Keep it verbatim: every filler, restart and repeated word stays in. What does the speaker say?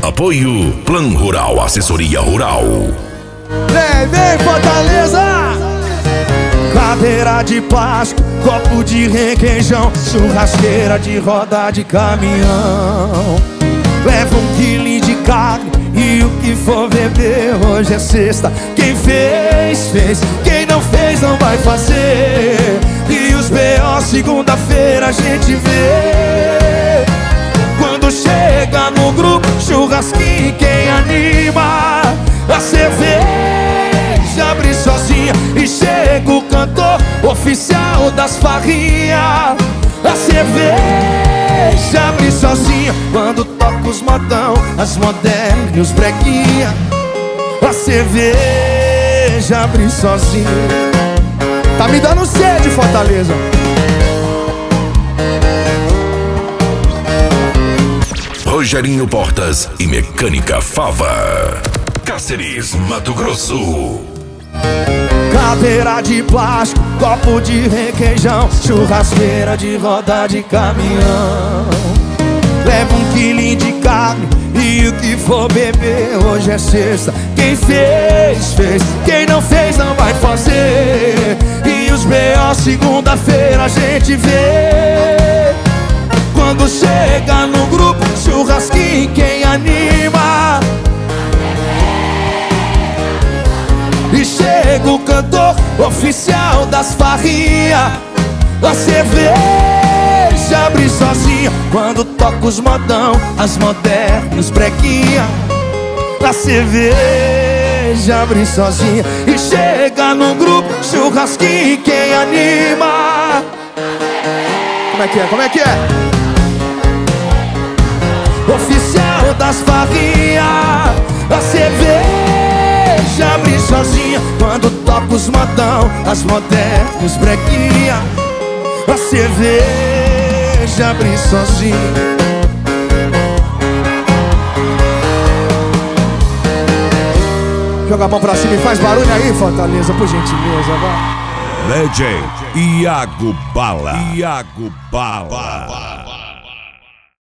Apoio Plan Rural, assessoria rural. Vem, vem Fortaleza! Cadeira de plástico, copo de requeijão, churrasqueira de roda de caminhão. Leva um quilo de carne e o que for beber. Hoje é sexta, quem fez, fez. Quem não fez, não vai fazer. E os B O segunda-feira a gente vê. Quando chega no grupo, churrasquinho, quem anima? A cerveja abre sozinha e chega o cantor oficial das farrinhas. A cerveja abre sozinha quando toca os modão, as modernas e os breguinha. A cerveja abre sozinha. Tá me dando sede, Fortaleza. Rogerinho Portas e Mecânica Fava, Cáceres, Mato Grosso. Cadeira de plástico, copo de requeijão, churrasqueira de roda de caminhão. Leva um quilo de carne e o que for beber. Hoje é sexta, quem fez, fez. Quem não fez, não vai fazer. E os B O segunda-feira a gente vê. Quando chega no grupo, churrasquinho, quem anima? E chega o cantor oficial das farrinhas. A cerveja abre sozinha quando toca os modão, as modernas e os breguinha. A cerveja abre sozinha e chega no grupo, churrasquinho, quem anima? Como é que é? Como é que é? Oficial das farrinhas. A cerveja abre sozinha quando toca os modão, as modernas e os breguinha. A cerveja abre sozinha. Joga a mão pra cima e faz barulho aí, Fortaleza, por gentileza, vai. Legend Iago Bala. Iago Bala.